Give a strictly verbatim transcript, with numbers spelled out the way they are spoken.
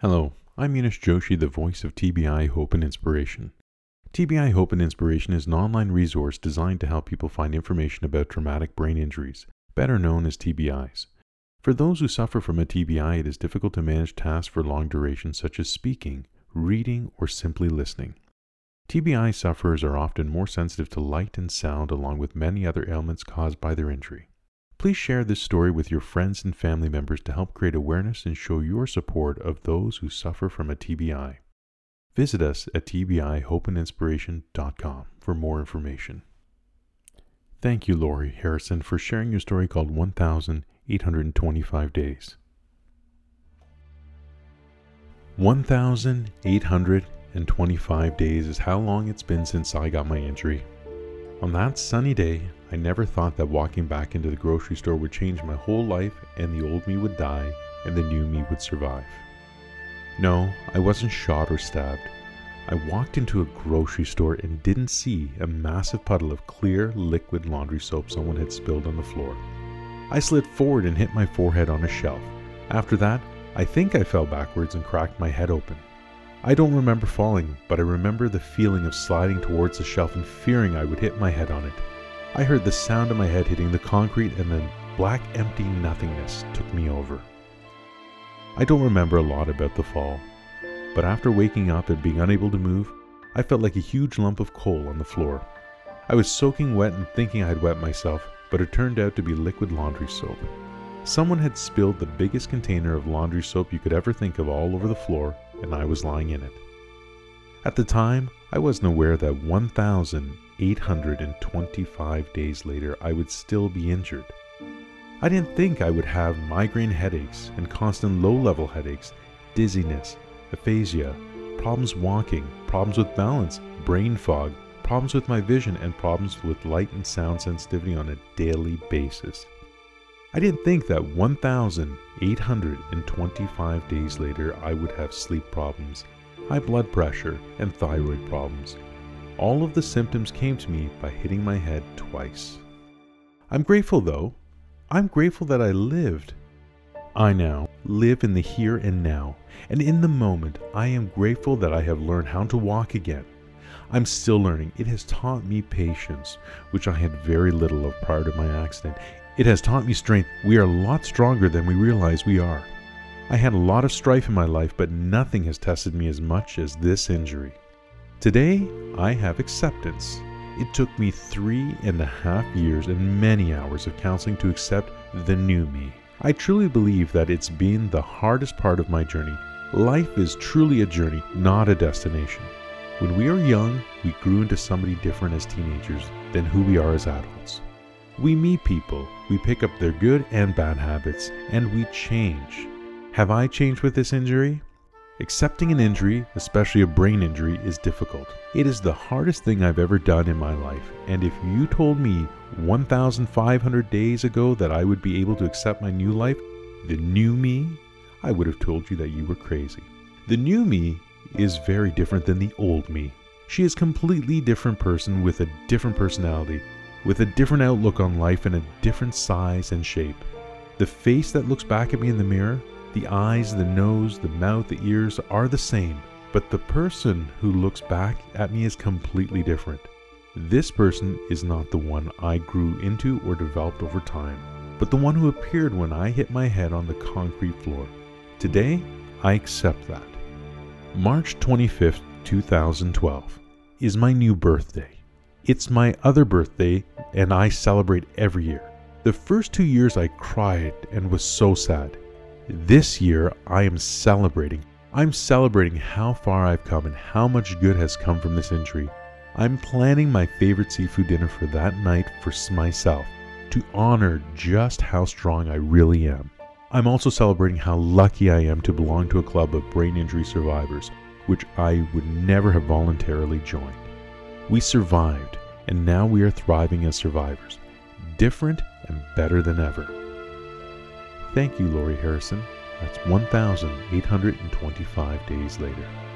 Hello, I'm Munish Joshi, the voice of T B I Hope and Inspiration. T B I Hope and Inspiration is an online resource designed to help people find information about traumatic brain injuries, better known as T B Is. For those who suffer from a T B I, it is difficult to manage tasks for long duration such as speaking, reading, or simply listening. T B I sufferers are often more sensitive to light and sound along with many other ailments caused by their injury. Please share this story with your friends and family members to help create awareness and show your support of those who suffer from a T B I. Visit us at t b i hope and inspiration dot com for more information. Thank you, Lori Harrison, for sharing your story called one thousand eight hundred twenty-five Days. one thousand eight hundred twenty-five days is how long it's been since I got my injury. On that sunny day, I never thought that walking back into the grocery store would change my whole life and the old me would die and the new me would survive. No, I wasn't shot or stabbed. I walked into a grocery store and didn't see a massive puddle of clear, liquid laundry soap someone had spilled on the floor. I slid forward and hit my forehead on a shelf. After that, I think I fell backwards and cracked my head open. I don't remember falling, but I remember the feeling of sliding towards the shelf and fearing I would hit my head on it. I heard the sound of my head hitting the concrete and then black empty nothingness took me over. I don't remember a lot about the fall, but after waking up and being unable to move, I felt like a huge lump of coal on the floor. I was soaking wet and thinking I had wet myself, but it turned out to be liquid laundry soap. Someone had spilled the biggest container of laundry soap you could ever think of all over the floor, and I was lying in it. At the time, I wasn't aware that one thousand eight hundred twenty-five days later I would still be injured. I didn't think I would have migraine headaches and constant low-level headaches, dizziness, aphasia, problems walking, problems with balance, brain fog, problems with my vision, and problems with light and sound sensitivity on a daily basis. I didn't think that one thousand eight hundred twenty-five days later I would have sleep problems, high blood pressure, and thyroid problems. All of the symptoms came to me by hitting my head twice. I'm grateful though. I'm grateful that I lived. I now live in the here and now, and in the moment I am grateful that I have learned how to walk again. I'm still learning. It has taught me patience, which I had very little of prior to my accident. It has taught me strength. We are a lot stronger than we realize we are. I had a lot of strife in my life, but nothing has tested me as much as this injury. Today, I have acceptance. It took me three and a half years and many hours of counseling to accept the new me. I truly believe that it's been the hardest part of my journey. Life is truly a journey, not a destination. When we are young, we grew into somebody different as teenagers than who we are as adults. We meet people, we pick up their good and bad habits, and we change. Have I changed with this injury? Accepting an injury, especially a brain injury, is difficult. It is the hardest thing I've ever done in my life, and if you told me one thousand five hundred days ago that I would be able to accept my new life, the new me, I would have told you that you were crazy. The new me is very different than the old me. She is a completely different person with a different personality, with a different outlook on life and a different size and shape. The face that looks back at me in the mirror, the eyes, the nose, the mouth, the ears are the same, but the person who looks back at me is completely different. This person is not the one I grew into or developed over time, but the one who appeared when I hit my head on the concrete floor. Today, I accept that. March twenty-fifth, two thousand twelve is my new birthday. It's my other birthday, and I celebrate every year. The first two years I cried and was so sad. This year I am celebrating. I'm celebrating how far I've come and how much good has come from this injury. I'm planning my favorite seafood dinner for that night for myself, to honor just how strong I really am. I'm also celebrating how lucky I am to belong to a club of brain injury survivors, which I would never have voluntarily joined. We survived, and now we are thriving as survivors, different and better than ever. Thank you, Lori Harrison. That's one thousand eight hundred twenty-five days later.